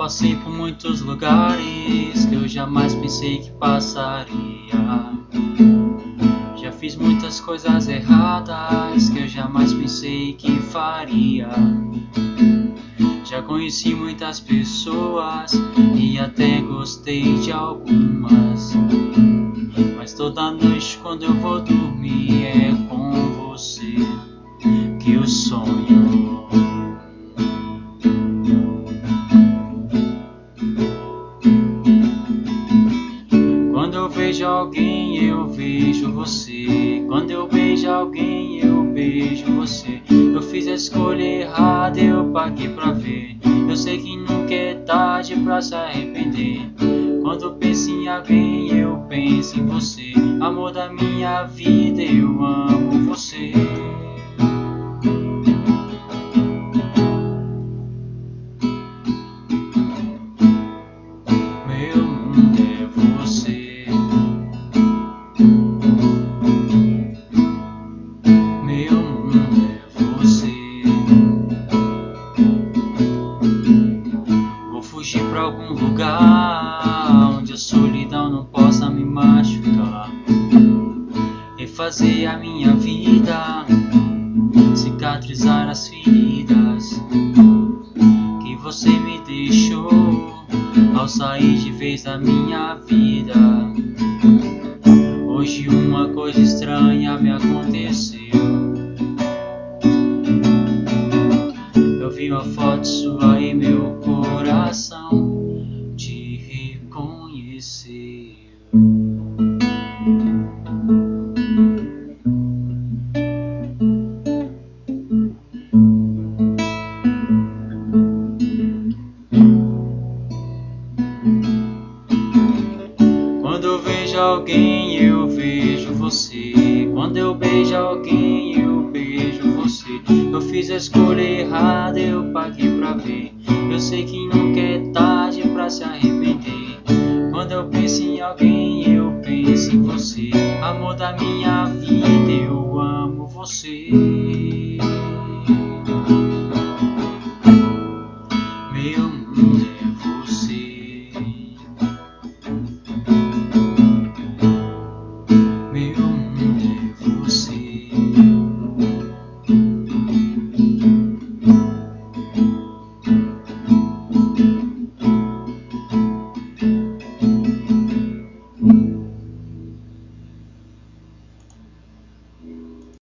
passei por muitos lugares que eu jamais pensei que passaria. Já fiz muitas coisas erradas que eu jamais pensei que faria. Já conheci muitas pessoas e até gostei de algumas, mas toda noite quando eu vou dormir é com você que eu sonho. Quando eu vejo alguém eu vejo você. Quando eu beijo alguém eu beijo você. Eu fiz a escolha errada, eu paguei pra ver. Eu sei que nunca é tarde pra se arrepender. Quando penso em alguém eu penso em você. Amor da minha vida, eu amo você. Meu mundo é você. Meu mundo é você. Vou fugir pra algum lugar onde a solidão não possa me machucar. Refazer a minha vida, cicatrizar as feridas que você me deixou ao sair de vez da minha vida. Hoje uma coisa estranha me aconteceu. Eu vi uma foto sua e meu coração te reconheceu. Quando eu vejo alguém eu vejo você. Quando eu beijo alguém eu beijo você. Eu fiz a escolha errada, eu paguei pra ver. Eu sei que nunca é tarde pra se arrepender. Quando eu penso em alguém eu penso em você. Amor da minha vida, eu amo você.